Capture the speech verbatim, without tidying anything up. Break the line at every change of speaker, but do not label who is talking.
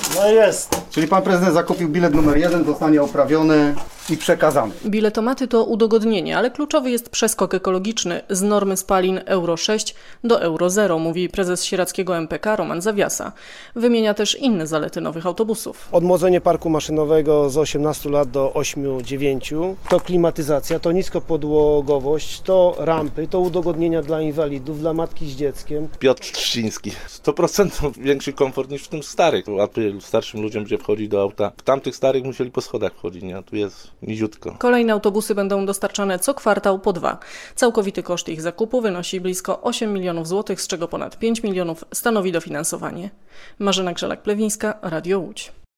No jest.
Czyli pan prezydent zakupił bilet numer jeden, zostanie oprawiony i przekazany.
Biletomaty to udogodnienie, ale kluczowy jest przeskok ekologiczny z normy spalin Euro sześć do Euro zero, mówi prezes Sieradzkiego M P K Roman Zawiasa. Wymienia też inne zalety nowych autobusów.
Odmłodzenie parku maszynowego z osiemnastu lat do ośmiu dziewięciu, to klimatyzacja, to niskopodłogowość, to rampy, to udogodnienia dla inwalidów, dla matki z dzieckiem.
Piotr Trzciński. sto procent większy komfort niż w tym starych. Łatwiej starszym ludziom, gdzie wchodzi do auta. W tamtych starych musieli po schodach wchodzić, nie? A tu jest niziutko.
Kolejne autobusy będą dostarczane co kwartał po dwa. Całkowity koszt ich zakupu wynosi blisko osiem milionów złotych, z czego ponad pięć milionów stanowi dofinansowanie. Marzena Grzelak-Plewińska, Radio Łódź.